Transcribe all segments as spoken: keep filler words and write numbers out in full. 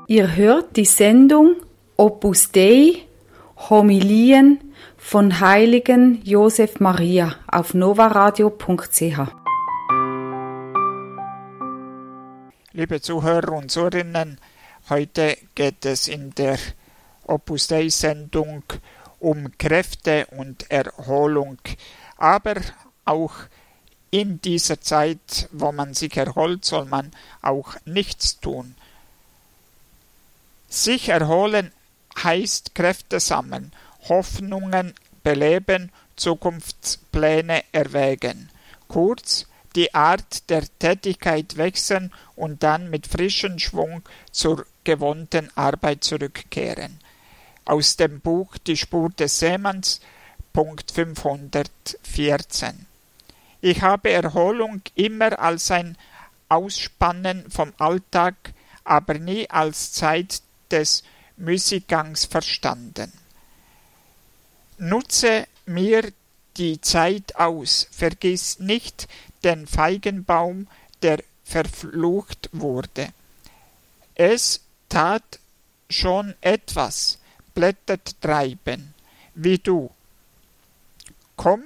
Ihr hört die Sendung Opus Dei, Homilien von Heiligen Josef Maria auf novaradio punkt c h. Liebe Zuhörer und Zuhörerinnen, heute geht es in der Opus Dei Sendung um Kräfte und Erholung, aber auch in dieser Zeit, wo man sich erholt, soll man auch nichts tun. Sich erholen heißt Kräfte sammeln, Hoffnungen beleben, Zukunftspläne erwägen. Kurz, die Art der Tätigkeit wechseln und dann mit frischem Schwung zur gewohnten Arbeit zurückkehren. Aus dem Buch Die Spur des Seemanns, Punkt fünfhundertvierzehn. Ich habe Erholung immer als ein Ausspannen vom Alltag, aber nie als Zeit des Müßiggangs verstanden. Nutze mir die Zeit aus, vergiss nicht den Feigenbaum, der verflucht wurde. Es tat schon etwas, Blätter treiben, wie du. Komm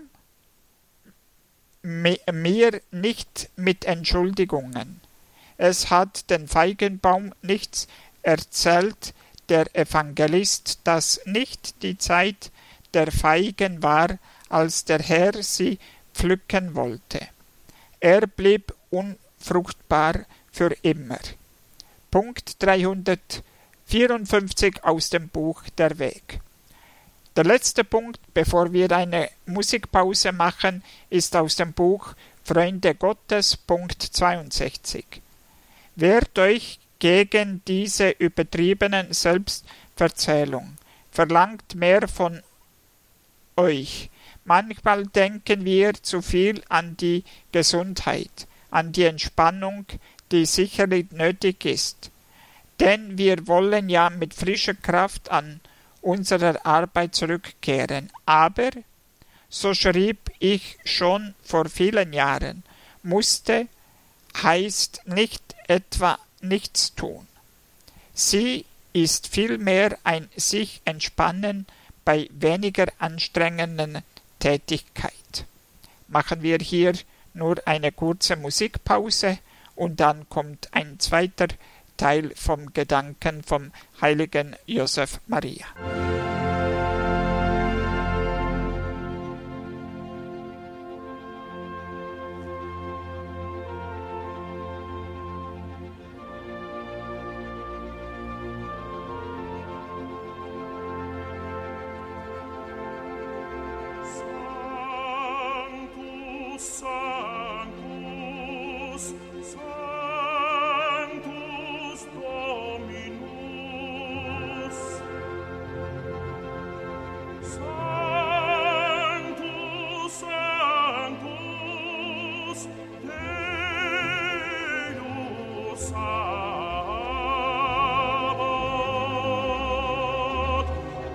mir nicht mit Entschuldigungen. Es hat den Feigenbaum nichts erzählt der Evangelist, dass nicht die Zeit der Feigen war, als der Herr sie pflücken wollte. Er blieb unfruchtbar für immer. Punkt dreihundertvierundfünfzig aus dem Buch Der Weg. Der letzte Punkt, bevor wir eine Musikpause machen, ist aus dem Buch Freunde Gottes, Punkt zweiundsechzig. Wehrt euch gegen diese übertriebenen Selbstverzählung. Verlangt mehr von euch. Manchmal denken wir zu viel an die Gesundheit, an die Entspannung, die sicherlich nötig ist. Denn wir wollen ja mit frischer Kraft an unserer Arbeit zurückkehren. Aber, so schrieb ich schon vor vielen Jahren, musste heißt nicht etwa nichts tun. Sie ist vielmehr ein sich entspannen bei weniger anstrengenden Tätigkeit. Machen wir hier nur eine kurze Musikpause und dann kommt ein zweiter Teil vom Gedanken vom heiligen Josef Maria.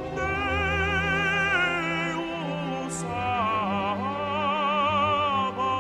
Deus Sabaoth.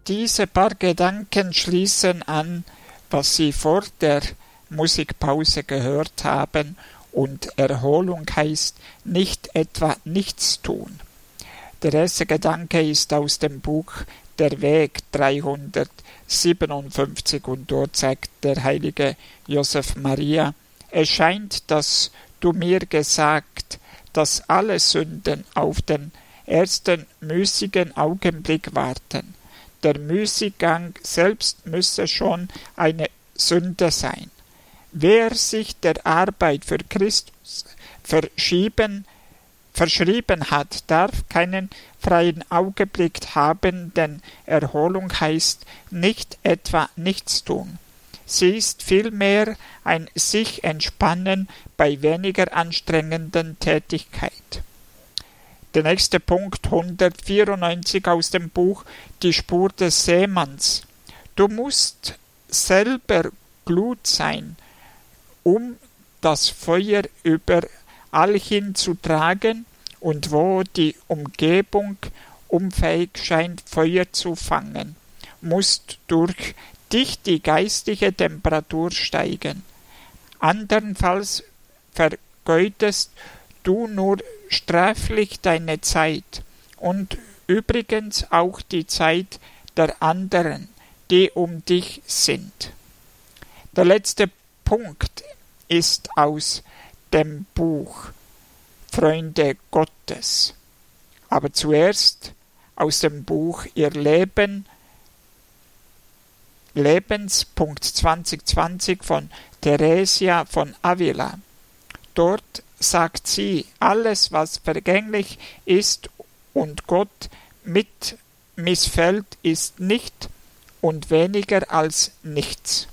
diese paar Gedanken schließen an, was Sie vor der Musikpause gehört haben, und Erholung heißt nicht etwa nichts tun. Der erste Gedanke ist aus dem Buch Der Weg dreihundertsiebenundfünfzig, und dort sagt der heilige Josef Maria: Es scheint, dass du mir gesagt, dass alle Sünden auf den ersten müßigen Augenblick warten. Der Müßiggang selbst müsse schon eine Sünde sein. Wer sich der Arbeit für Christus verschieben, verschrieben hat, darf keinen freien Augenblick haben, denn Erholung heißt nicht etwa nichts tun. Sie ist vielmehr ein sich entspannen bei weniger anstrengenden Tätigkeit. Der nächste Punkt, hundertvierundneunzig aus dem Buch Die Spur des Seemanns. Du musst selber Glut sein, um das Feuer überall hin zu tragen, und wo die Umgebung unfähig scheint, Feuer zu fangen, musst durch dich die geistige Temperatur steigen. Andernfalls vergeudest du nur sträflich deine Zeit und übrigens auch die Zeit der anderen, die um dich sind. Der letzte Punkt ist aus dem Buch Freunde Gottes. Aber zuerst aus dem Buch Ihr Leben, Lebenspunkt zwanzig zwanzig von Theresia von Avila. Dort sagt sie, alles, was vergänglich ist und Gott mit missfällt, ist nicht und weniger als nichts.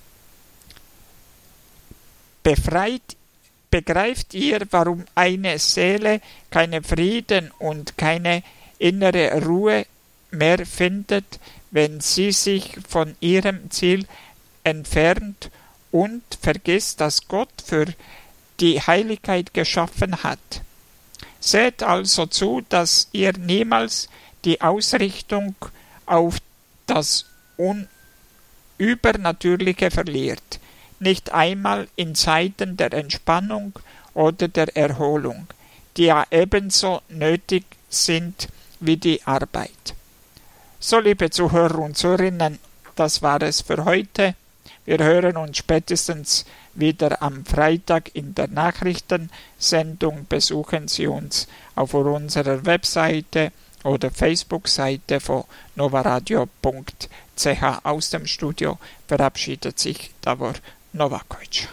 Befreit, begreift ihr, warum eine Seele keinen Frieden und keine innere Ruhe mehr findet, wenn sie sich von ihrem Ziel entfernt und vergisst, dass Gott für die Heiligkeit geschaffen hat. Seht also zu, dass ihr niemals die Ausrichtung auf das Übernatürliche verliert, nicht einmal in Zeiten der Entspannung oder der Erholung, die ja ebenso nötig sind wie die Arbeit. So, liebe Zuhörer und Zuhörerinnen, das war es für heute. Wir hören uns spätestens wieder am Freitag in der Nachrichtensendung. Besuchen Sie uns auf unserer Webseite oder Facebook-Seite von novaradio punkt c h. Aus dem Studio verabschiedet sich Davor Novakovic.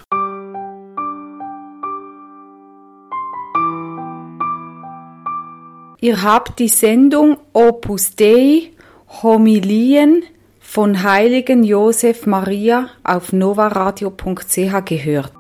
Ihr habt die Sendung Opus Dei, Homilien von heiligen Josef Maria auf novaradio punkt c h gehört.